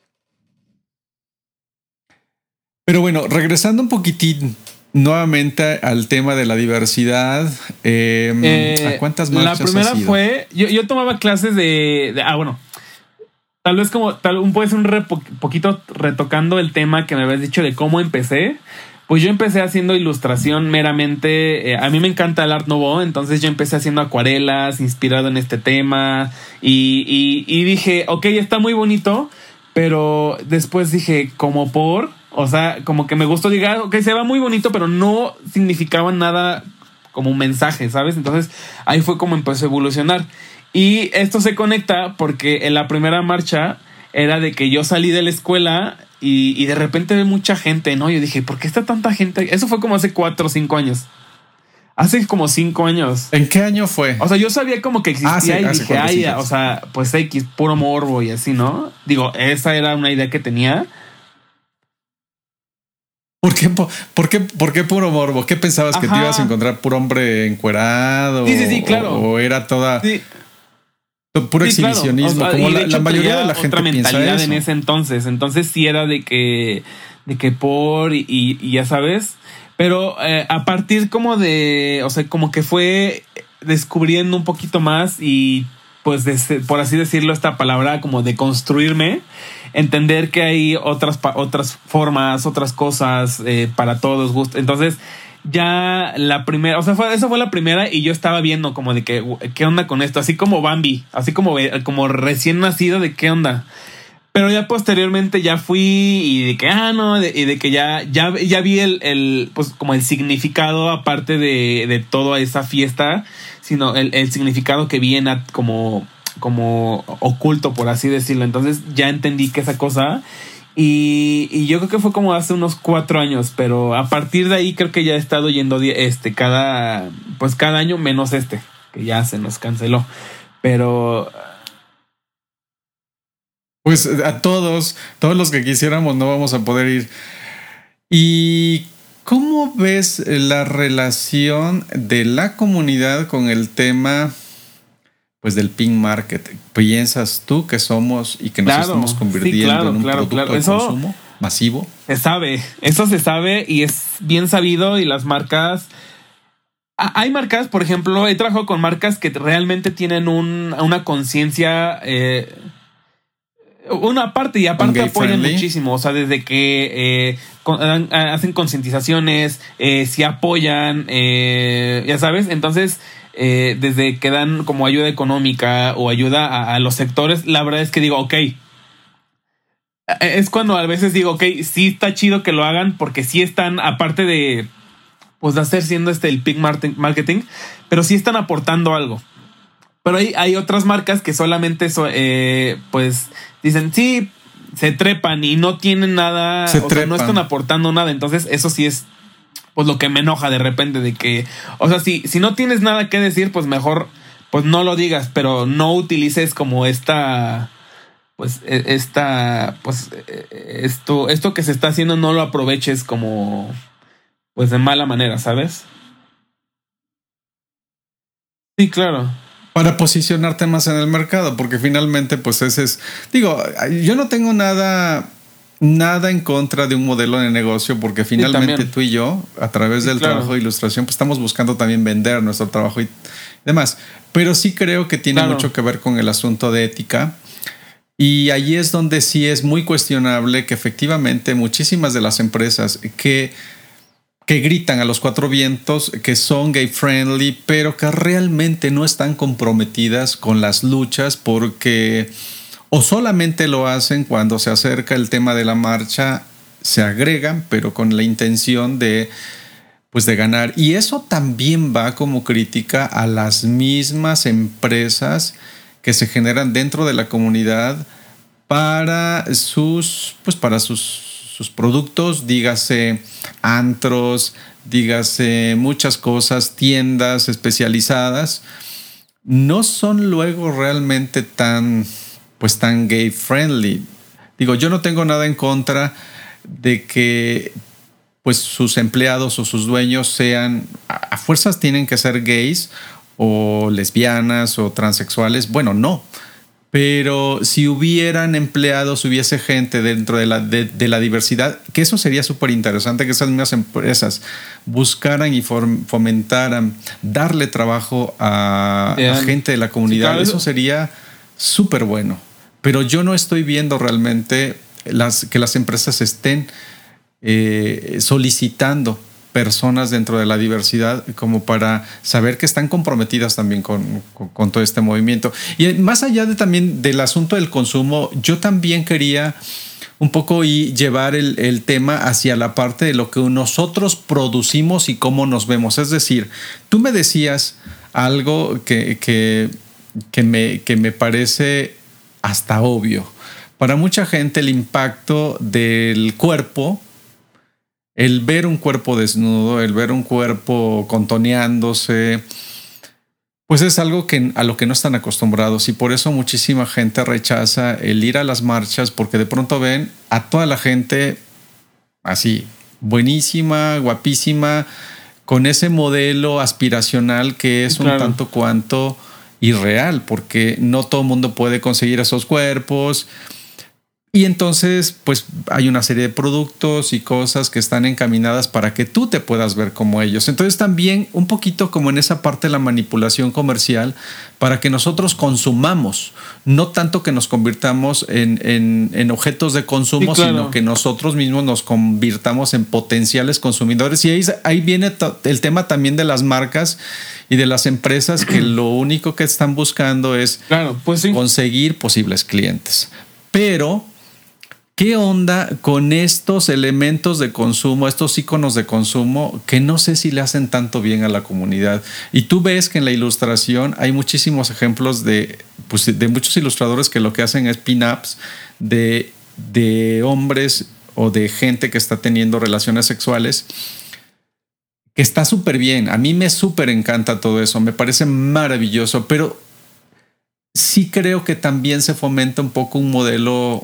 Pero bueno, regresando un poquitín nuevamente al tema de la diversidad, eh, eh, ¿a cuántas marchas La primera has ido? fue, yo, yo tomaba clases de, de, ah, bueno, tal vez como, tal un puede ser un re, poquito retocando el tema que me habías dicho de cómo empecé. Pues yo empecé haciendo ilustración meramente, eh, a mí me encanta el Art Nouveau, entonces yo empecé haciendo acuarelas, inspirado en este tema, y, y, y dije, ok, está muy bonito, pero después dije, como por, o sea, como que me gustó, diga, ok, se va muy bonito, pero no significaba nada como un mensaje, ¿sabes? Entonces ahí fue como empezó a evolucionar. Y esto se conecta porque en la primera marcha era de que yo salí de la escuela y, y de repente ve mucha gente, ¿no? Yo dije, ¿por qué está tanta gente? Eso fue como hace cuatro o cinco años. Hace como cinco años. ¿En qué año fue? O sea, yo sabía como que existía ah, sí, y dije, ay, años. O sea, pues X, puro morbo y así, ¿no? Digo, esa era una idea que tenía. ¿Por qué, por, qué, ¿Por qué puro morbo? ¿Qué pensabas? Ajá. ¿Que te ibas a encontrar puro hombre encuerado? Sí, sí, sí, claro. ¿O, o era toda... Sí. Puro sí, exhibicionismo, claro. O sea, como la, hecho, la mayoría de la gente otra mentalidad piensa eso. En ese entonces. Entonces sí era de que, de que por y, y ya sabes. Pero eh, a partir como de, o sea, como que fue descubriendo un poquito más y pues de, por así decirlo esta palabra como de construirme, entender que hay otras otras formas, otras cosas eh, para todos los gustos. Entonces ya la primera, o sea, fue, esa fue la primera y yo estaba viendo como de que, ¿qué onda con esto? Así como Bambi, así como, como recién nacido de qué onda. Pero ya posteriormente ya fui y de que, ah, no, de, y de que ya, ya, ya vi el, el, pues como el significado aparte de, de toda esa fiesta, sino el, el significado que viene como, como oculto, por así decirlo. Entonces ya entendí que esa cosa... Y, y yo creo que fue como hace unos cuatro años, pero a partir de ahí creo que ya he estado yendo este cada pues cada año menos este, que ya se nos canceló. Pero pues a todos, todos los que quisiéramos no vamos a poder ir. ¿Y cómo ves la relación de la comunidad con el tema pues del pink market? ¿Piensas tú que somos y que nos claro, estamos convirtiendo sí, claro, en un claro, producto claro. de Eso consumo masivo? Se sabe, eso se sabe y es bien sabido y las marcas... Hay marcas, por ejemplo, he trabajado con marcas que realmente tienen un, una conciencia... Eh, una parte y aparte apoyan friendly. Muchísimo, o sea, desde que eh, con, hacen concientizaciones, eh, si apoyan, eh, ya sabes, entonces... Eh, desde que dan como ayuda económica o ayuda a, a los sectores, la verdad es que digo, ok, es cuando a veces digo, ok, sí está chido que lo hagan porque sí están, aparte de pues de hacer siendo este el pink marketing, pero sí están aportando algo. Pero hay, hay otras marcas que solamente so, eh, pues dicen, sí, se trepan y no tienen nada, se o sea, no están aportando nada, entonces eso sí es pues lo que me enoja de repente de que, o sea, si, si no tienes nada que decir, pues mejor, pues no lo digas, pero no utilices como esta, pues esta, pues esto, esto que se está haciendo no lo aproveches como, pues de mala manera, ¿sabes? Sí, claro. Para posicionarte más en el mercado, porque finalmente, pues ese es, digo, yo no tengo nada... Nada en contra de un modelo de negocio, porque finalmente sí, tú y yo, a través del sí, claro. trabajo de ilustración, pues estamos buscando también vender nuestro trabajo y demás. Pero sí creo que tiene claro. mucho que ver con el asunto de ética. Y ahí es donde sí es muy cuestionable que efectivamente muchísimas de las empresas que, que gritan a los cuatro vientos que son gay friendly, pero que realmente no están comprometidas con las luchas porque... O solamente lo hacen cuando se acerca el tema de la marcha, se agregan, pero con la intención de, pues de ganar. Y eso también va como crítica a las mismas empresas que se generan dentro de la comunidad para sus, pues para sus, sus productos, dígase antros, dígase muchas cosas, tiendas especializadas, no son luego realmente tan, pues tan gay friendly. Digo, yo no tengo nada en contra de que pues sus empleados o sus dueños sean, a fuerzas tienen que ser gays o lesbianas o transexuales. Bueno, no. Pero si hubieran empleados, hubiese gente dentro de la, de, de la diversidad, que eso sería súper interesante, que esas mismas empresas buscaran y fomentaran darle trabajo a, a gente de la comunidad. Sí, claro, eso sería súper bueno. Pero yo no estoy viendo realmente las, que las empresas estén eh, solicitando personas dentro de la diversidad como para saber que están comprometidas también con, con, con todo este movimiento. Y más allá de también del asunto del consumo, yo también quería un poco y llevar el, el tema hacia la parte de lo que nosotros producimos y cómo nos vemos. Es decir, tú me decías algo que, que, que, me, que me parece hasta obvio. Para mucha gente el impacto del cuerpo, el ver un cuerpo desnudo, el ver un cuerpo contoneándose, pues es algo que, a lo que no están acostumbrados, y por eso muchísima gente rechaza el ir a las marchas, porque de pronto ven a toda la gente así, buenísima, guapísima, con ese modelo aspiracional que es claro. un tanto cuanto irreal, porque no todo el mundo puede conseguir esos cuerpos. Y entonces, pues hay una serie de productos y cosas que están encaminadas para que tú te puedas ver como ellos. Entonces también un poquito como en esa parte de la manipulación comercial para que nosotros consumamos, no tanto que nos convirtamos en, en, en objetos de consumo, sí, claro. sino que nosotros mismos nos convirtamos en potenciales consumidores. Y ahí, ahí viene el tema también de las marcas y de las empresas que lo único que están buscando es claro, pues sí. conseguir posibles clientes. Pero ¿qué onda con estos elementos de consumo, estos iconos de consumo que no sé si le hacen tanto bien a la comunidad? Y tú ves que en la ilustración hay muchísimos ejemplos de, pues, de muchos ilustradores que lo que hacen es pin-ups de, de hombres o de gente que está teniendo relaciones sexuales, que está súper bien. A mí me súper encanta todo eso, me parece maravilloso, pero sí creo que también se fomenta un poco un modelo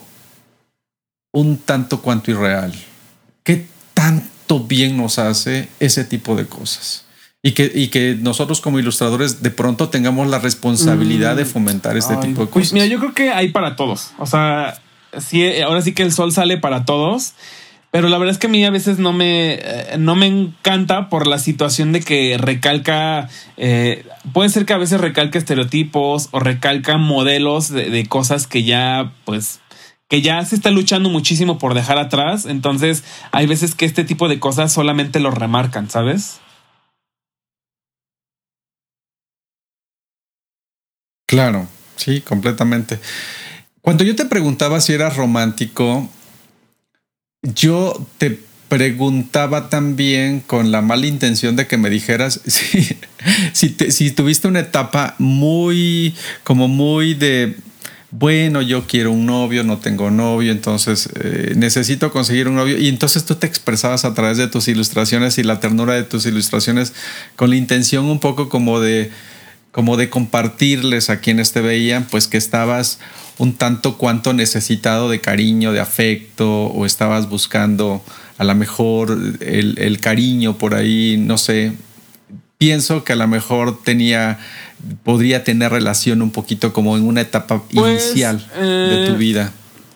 un tanto cuanto irreal. ¿Qué tanto bien nos hace ese tipo de cosas? Y que, y que nosotros como ilustradores de pronto tengamos la responsabilidad mm. de fomentar este Ay, tipo de cosas. Pues mira, yo creo que hay para todos. O sea, sí, ahora sí que el sol sale para todos. Pero la verdad es que a mí a veces no me, no me encanta por la situación de que recalca, eh, puede ser que a veces recalca estereotipos o recalca modelos de, de cosas que ya pues que ya se está luchando muchísimo por dejar atrás. Entonces hay veces que este tipo de cosas solamente lo remarcan, ¿sabes? Claro, sí, completamente. Cuando yo te preguntaba si eras romántico, yo te preguntaba también con la mala intención de que me dijeras si, si, te, si tuviste una etapa muy, como muy de... Bueno, yo quiero un novio, no tengo novio, entonces eh, necesito conseguir un novio. Y entonces tú te expresabas a través de tus ilustraciones y la ternura de tus ilustraciones con la intención un poco como de, como de compartirles a quienes te veían, pues que estabas un tanto cuanto necesitado de cariño, de afecto, o estabas buscando a lo mejor el, el cariño por ahí, no sé. Pienso que a lo mejor tenía, podría tener relación un poquito como en una etapa pues, inicial eh, de tu vida.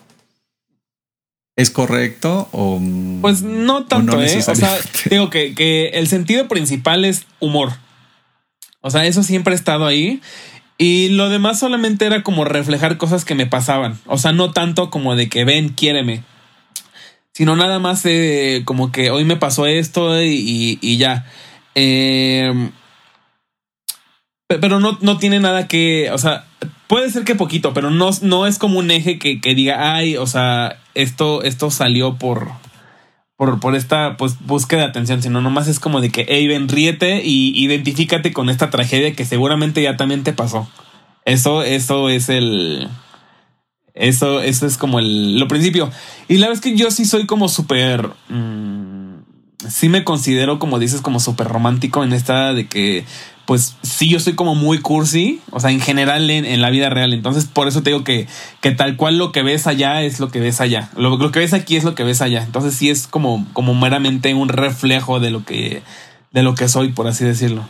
¿Es correcto o pues no tanto, o no eh? O sea, digo que, que el sentido principal es humor. O sea, eso siempre ha estado ahí. Y lo demás solamente era como reflejar cosas que me pasaban. O sea, no tanto como de que ven, quiéreme. Sino nada más eh, como que hoy me pasó esto y, y, y ya. Eh, pero no, no tiene nada que, o sea, puede ser que poquito, pero no, no es como un eje que, que diga, ay, o sea, esto, esto salió por, por, por esta pues, búsqueda de atención, sino nomás es como de que, hey, ven, ríete y identifícate con esta tragedia que seguramente ya también te pasó. Eso, eso es el, Eso, eso es como el, lo principio. Y la verdad es que yo sí soy como súper... Mmm, sí me considero, como dices, como súper romántico en esta de que, pues sí, yo soy como muy cursi, o sea, en general en, en la vida real. Entonces, por eso te digo que, que tal cual lo que ves allá es lo que ves allá. Lo, lo que ves aquí es lo que ves allá. Entonces sí es como, como meramente un reflejo de lo que, de lo que soy, por así decirlo.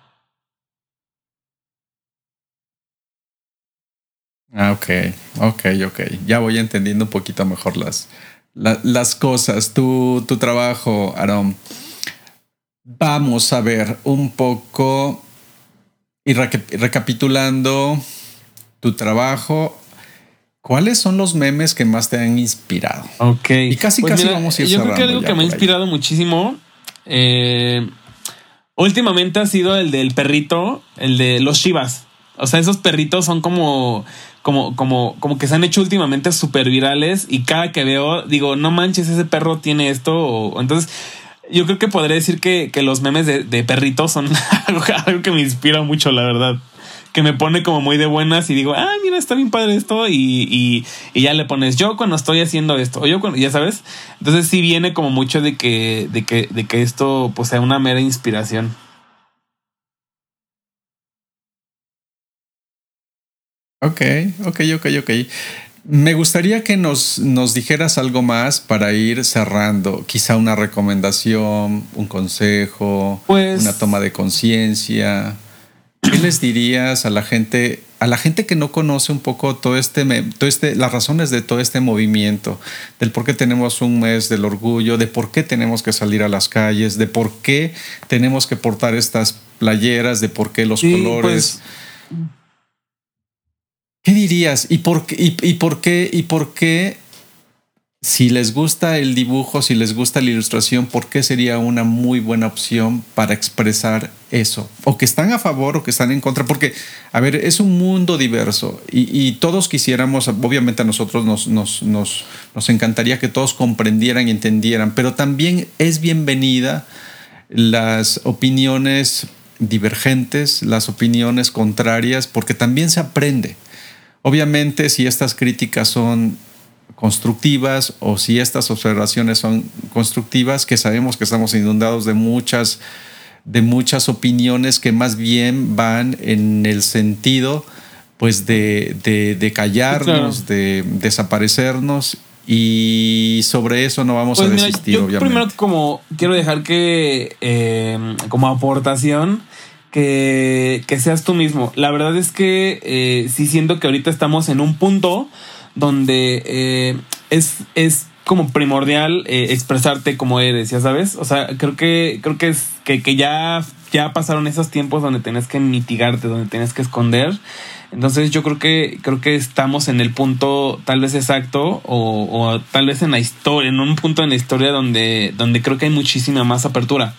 Ah, ok, ok, ok. Ya voy entendiendo un poquito mejor las, la- las cosas. Tu, tu trabajo, Aaron. Vamos a ver un poco y reca- recapitulando tu trabajo. ¿Cuáles son los memes que más te han inspirado? Ok, Y casi, pues casi mira, vamos a ir yo creo que cerrando algo que ya me ha por ahí. inspirado muchísimo eh, últimamente ha sido el del perrito, el de los Shivas. O sea, esos perritos son como, como, como, como que se han hecho últimamente súper virales y cada que veo digo, no manches, ese perro tiene esto. O, entonces, yo creo que podría decir que, que los memes de, de perritos son algo, algo que me inspira mucho, la verdad. Que me pone como muy de buenas y digo, ah, mira, está bien padre esto. Y, y, y ya le pones yo cuando estoy haciendo esto. O yo cuando, ya sabes. Entonces sí viene como mucho de que, de que, de que esto pues sea una mera inspiración. Ok, ok, ok, ok. Me gustaría que nos, nos dijeras algo más para ir cerrando. Quizá una recomendación, un consejo, una toma Pues de conciencia. ¿Qué les dirías a la gente, a la gente que no conoce un poco todo este, todo este, las razones de todo este movimiento, del por qué tenemos un mes del orgullo, de por qué tenemos que salir a las calles, de por qué tenemos que portar estas playeras, de por qué los sí, colores? pues ¿Qué dirías? ¿Y por qué? ¿Y, y por qué? ¿Y por qué? Si les gusta el dibujo, si les gusta la ilustración, ¿por qué sería una muy buena opción para expresar eso? O que están a favor o que están en contra, porque, a ver, es un mundo diverso y, y todos quisiéramos, obviamente a nosotros nos, nos, nos, nos encantaría que todos comprendieran y entendieran, pero también es bienvenida las opiniones divergentes, las opiniones contrarias, porque también se aprende. Obviamente, si estas críticas son constructivas o si estas observaciones son constructivas, que sabemos que estamos inundados de muchas, de muchas opiniones que más bien van en el sentido pues de, de, de sí, claro. callarnos, de desaparecernos, y sobre eso no vamos a Pues mira, desistir, yo primero obviamente. como quiero dejar que eh, como aportación que, que seas tú mismo. La verdad es que eh, sí siento que ahorita estamos en un punto donde eh, es, es como primordial eh, expresarte como eres, ya sabes. O sea, creo que creo que es que, que ya, ya pasaron esos tiempos donde tenés que mitigarte, donde tenés que esconder. Entonces yo creo que creo que estamos en el punto tal vez exacto o, o tal vez en la historia, en un punto en la historia donde, donde creo que hay muchísima más apertura.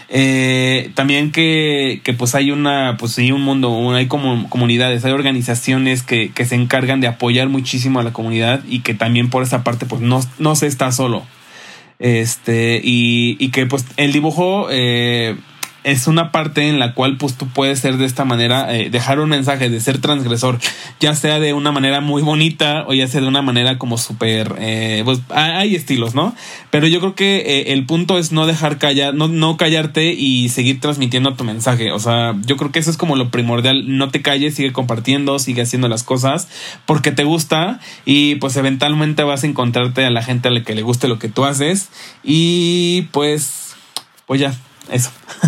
Eh, también que, que pues hay una, pues sí, un mundo, hay como comunidades, hay organizaciones que, que se encargan de apoyar muchísimo a la comunidad y que también por esa parte pues no, no se está solo. Este, y, y que pues el dibujo eh, es una parte en la cual pues tú puedes ser de esta manera, eh, dejar un mensaje de ser transgresor, ya sea de una manera muy bonita o ya sea de una manera como súper, eh, pues hay estilos, ¿no? Pero yo creo que eh, el punto es no dejar callar, no, no callarte y seguir transmitiendo tu mensaje. O sea, yo creo que eso es como lo primordial. No te calles, sigue compartiendo, sigue haciendo las cosas porque te gusta y pues eventualmente vas a encontrarte a la gente a la que le guste lo que tú haces y pues, pues ya, eso.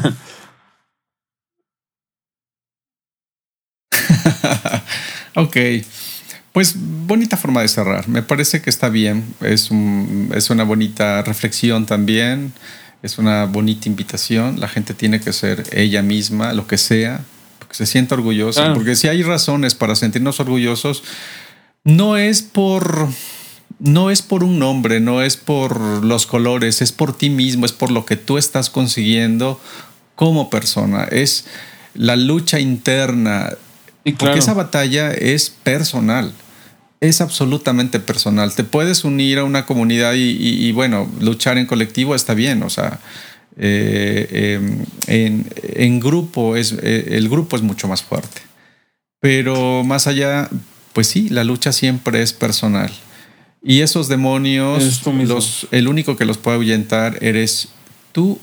Ok, pues bonita forma de cerrar. Me parece que está bien. Es, un, es una bonita reflexión también. Es una bonita invitación. La gente tiene que ser ella misma, lo que sea, porque se sienta orgullosa. Claro. Porque si hay razones para sentirnos orgullosos, no es por, no es por un nombre, no es por los colores, es por ti mismo, es por lo que tú estás consiguiendo como persona. Es la lucha interna, Sí, porque claro. esa batalla es personal, es absolutamente personal. Te puedes unir a una comunidad y, y, y bueno, luchar en colectivo está bien, o sea, eh, eh, en, en grupo es, eh, el grupo es mucho más fuerte. Pero más allá, pues sí, la lucha siempre es personal. Y esos demonios, los, el único que los puede ahuyentar eres tú,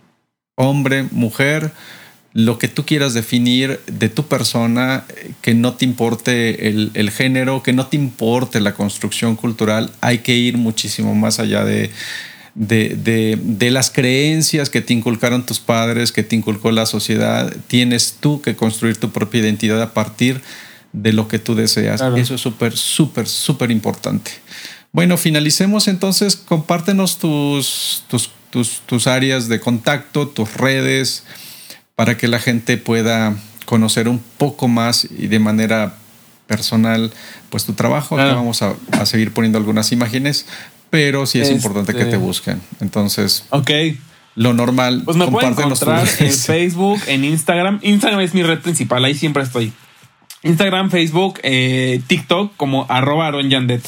hombre, mujer, lo que tú quieras definir de tu persona, que no te importe el, el género, que no te importe la construcción cultural. Hay que ir muchísimo más allá de, de, de, de las creencias que te inculcaron tus padres, que te inculcó la sociedad. Tienes tú que construir tu propia identidad a partir de lo que tú deseas. Claro. Eso es súper, súper, súper importante. Bueno, finalicemos entonces. Compártenos tus, tus, tus, tus áreas de contacto, tus redes, para que la gente pueda conocer un poco más y de manera personal pues tu trabajo. Claro. Aquí vamos a, a seguir poniendo algunas imágenes, pero sí es este... importante que te busquen. Entonces, ok, lo normal. Pues me pueden encontrar en Facebook, en Instagram. Instagram es mi red principal, ahí siempre estoy. Instagram, Facebook, eh, TikTok como arroba Aaron Yandet.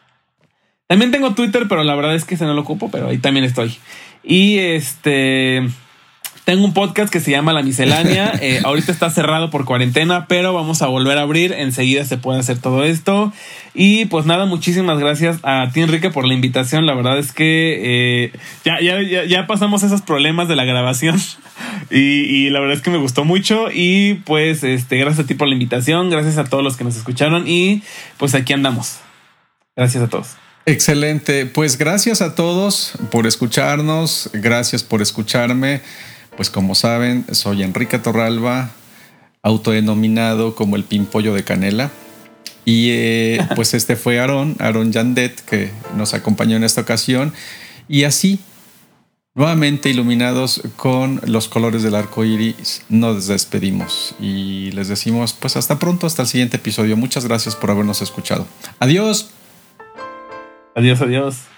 También tengo Twitter, pero la verdad es que ese no lo ocupo, pero ahí también estoy. Y este... tengo un podcast que se llama La Miscelánea. Eh, ahorita está cerrado por cuarentena, pero vamos a volver a abrir. Enseguida se puede hacer todo esto. Y pues nada, muchísimas gracias a ti, Enrique, por la invitación. La verdad es que eh, ya, ya, ya, ya pasamos esos problemas de la grabación. y, y la verdad es que me gustó mucho. Y pues este, gracias a ti por la invitación. Gracias a todos los que nos escucharon. Y pues aquí andamos. Gracias a todos. Excelente. Pues gracias a todos por escucharnos. Gracias por escucharme. Pues como saben, soy Enrique Torralba, autodenominado como el Pimpollo de Canela. Y eh, pues este fue Aaron, Aaron Yandet, que nos acompañó en esta ocasión. Y así, nuevamente iluminados con los colores del arco iris, nos despedimos. Y les decimos, pues hasta pronto, hasta el siguiente episodio. Muchas gracias por habernos escuchado. Adiós. Adiós, adiós.